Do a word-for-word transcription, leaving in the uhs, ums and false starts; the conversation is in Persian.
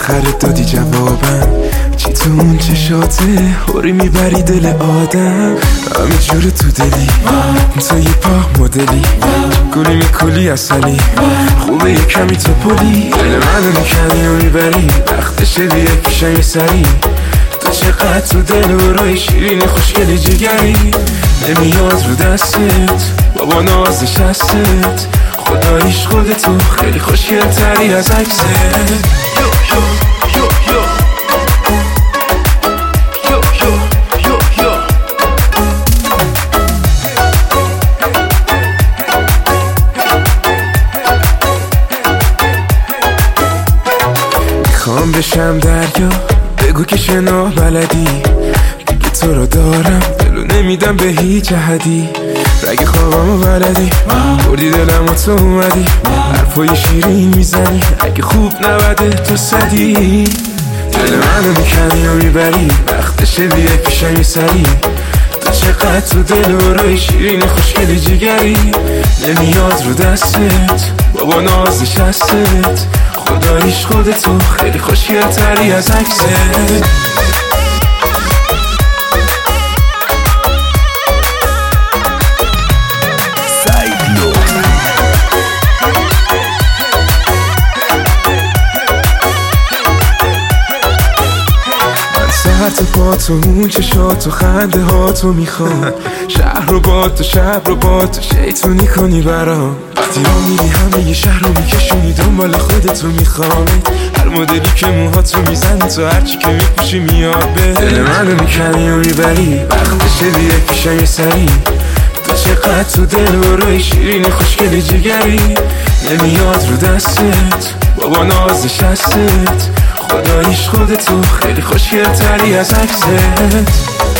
بالاخره دادی جوابم. چی تو اون چشاته هوری میبری دل آدم. همه جور تو دلی تو یه پا مدلی، گلی میکلی اصلی خوبه یه کمی تو پلی. دل منو میکنی و میبری وقتشه بیه پیشم یه سری. تو چقدر تو دل و روی شیرین خوشگلی جگری. نمیاد رو دستت بابا نازش هستت، خداییش خودتو خیلی خوشگل تری از عکست. میخوام بشم دریا بگو که شنا بلدی، دیگه تو رو دارم دلو نمیدم به هیچ احدی. رگ خوابمو بلدی بردی دلم و تو اومدی، حرفای شیرین میزنی اگه خوب نبده تو صدی. دل منو میکنی و میبری وقتشه بیه پیشم یه سری. تو چقدر تو دل و روی شیرین خوشگلی جگری. نمیاد رو دستت بابا نازش هستت، خداییش خودتو خیلی خوشگل تری از عکست. سهر تو پا تو اون چشات و خنده ها تو میخوام. شهر رو با تو شب رو با تو شیطونی کنی برام. وقتی را میری همه یه شهر رو میکشونی دنبال خودتو میخوامت. هر مدلی که موها تو میزنی تو هرچی که میپوشی میاد به دل منو میکنی و میبری وقتشه بیه پیشم یه سری. تو چقدر تو دل و روی شیرین خوشگلی جگری. نمیاد رو دستت بابا نازش هستت، خداییش خودتو خیلی خوشگل تری از عکست.